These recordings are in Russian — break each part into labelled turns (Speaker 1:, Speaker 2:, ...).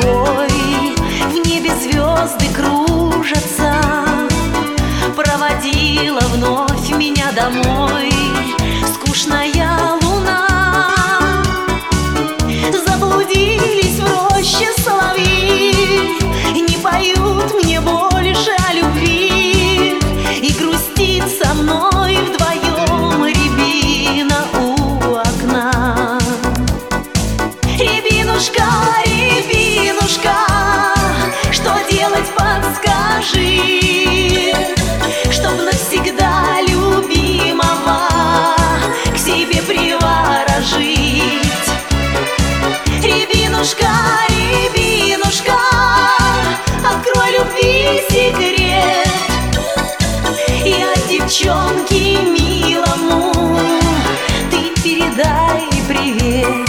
Speaker 1: тобой в небе звезды кружатся. Проводила вновь меня домой скучная луна. Заблудились в роще соловьи, не поют мне больше о любви, и грустит со мной вдвоем рябина у окна. Рябинушка, рябинушка, что делать, подскажи, чтоб навсегда любимого к себе приворожить. Рябинушка, рябинушка, открой любви секрет, и от девчонки милому ты передай привет.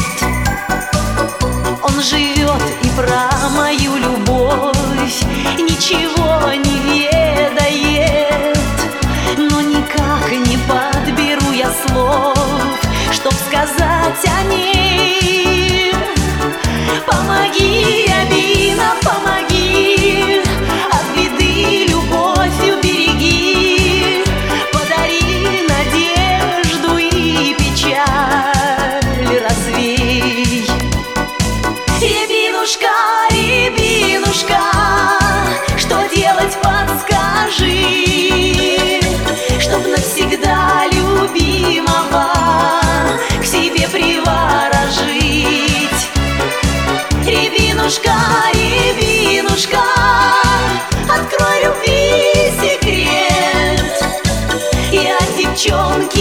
Speaker 1: Он живет и про мою любовь ничего не ведает, но никак не подберу я слов, чтоб сказать о ней. Помоги, рябина, помоги, от беды любовь убереги, подари надежду и печаль развей. Рябинушка, рябинушка, что делать, подскажи, чтоб навсегда любимого к себе приворожить. Рябинушка, рябинушка, открой любви секрет, и от девчонки